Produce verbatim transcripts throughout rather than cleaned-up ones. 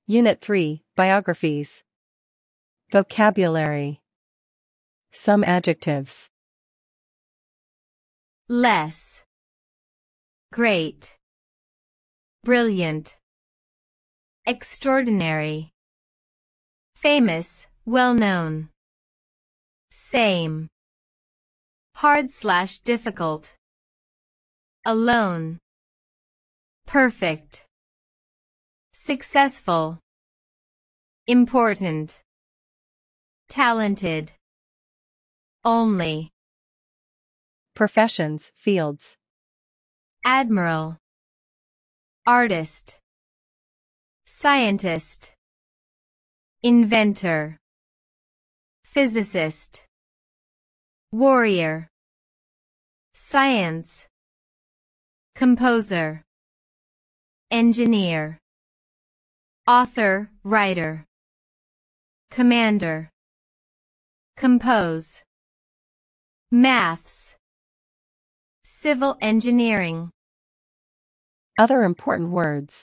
Unit three, Biographies. Vocabulary. Some adjectives. Less. Great. Brilliant. Extraordinary. Famous, well-known. Same. Hard slash difficult. Alone. Perfect. Successful. Important. Talented. Only. Professions, fields. Admiral. Artist. Scientist. Inventor. Physicist. Warrior. Science. Composer. Engineer. Author, writer. Commander. Compose. Maths. Civil engineering. Other important words.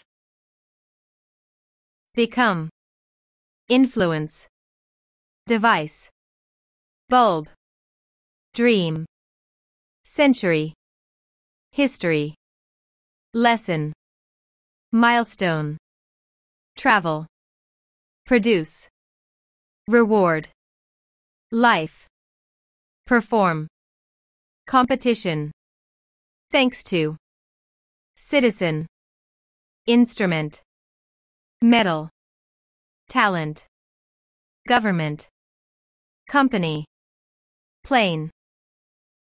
Become. Influence. Device. Bulb. Dream. Century. History. Lesson. Milestone. Travel. Produce. Reward. Life. Perform. Competition. Thanks to. Citizen. Instrument. Medal. Talent. Government. Company. Plane.